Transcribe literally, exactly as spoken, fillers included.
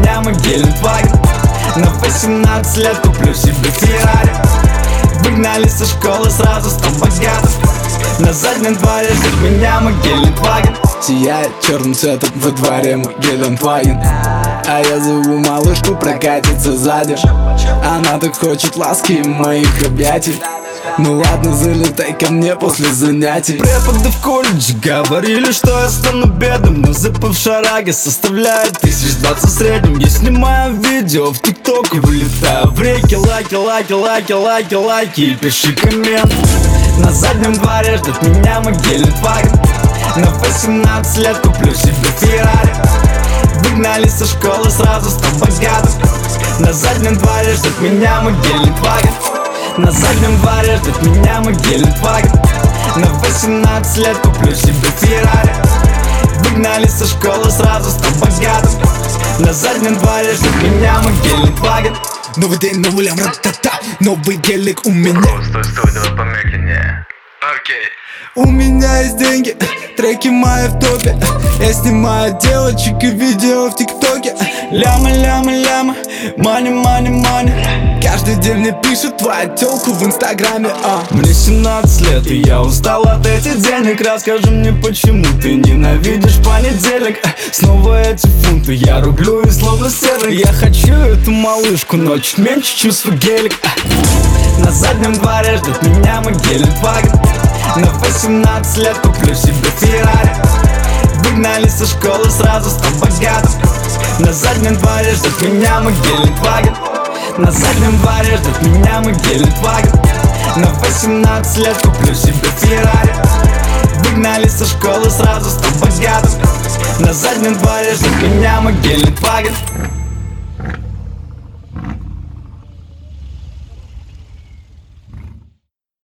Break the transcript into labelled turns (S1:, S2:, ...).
S1: меня могильный вагон. На восемнадцать лет куплю себе Феррари. Выгнали со школы, сразу стал богатым. На заднем дворе ждет меня могильный вагон.
S2: Сияет черным цветом во дворе мой Гелендваген. А я зову малышку прокатиться сзади. Она так хочет ласки и моих объятий. Ну ладно, залетай ко мне после занятий.
S1: Преподы в колледже говорили, что я стану бедным, но зэпы в шараге составляет тысяч двадцать в среднем. Я снимаю видео в ТикТок и вылетаю в реки. Лайки, лайки, лайки, лайки, лайки и пиши коммент. На заднем дворе ждет меня могильный вагон. На восемнадцать лет куплю себе Феррари. Выгнали со школы, сразу стал богатым. На заднем дворе ждет меня могильный вагон. На заднем дворе ждет меня могильный вагон. На восемнадцать лет куплю себе Феррари. Выгнали со школы, сразу стал богатым. На заднем дворе ждет меня могильный вагон.
S2: Новый день, новый лям, ра-та-та. Новый гелик у меня.
S3: Стой, стой, давай помедленнее. Окей.
S2: У меня есть деньги, треки мои в топе. Я снимаю девочек и видео в ТикТоке.
S1: Ляма, ляма, ляма, мани, мани, мани.
S2: Каждый день мне пишет твоя тёлку в инстаграме, а.
S1: Мне семнадцать лет и я устал от этих денег. Расскажи мне, почему ты ненавидишь понедельник. Снова эти фунты я рублю и словно серый. Я хочу эту малышку, но чуть меньше, чем свой гелик. На заднем дворе ждет меня могильный вагон. На восемнадцать лет куплю себе Феррари. Выгнали со школы, сразу стал богатым. На заднем дворе ждет меня могильный вагон. На заднем дворе ждет меня могильный вагон. На восемнадцать лет куплю себе Феррари. Выгнали со школы, сразу стал богатым. На заднем дворе ждет меня могильный вагон.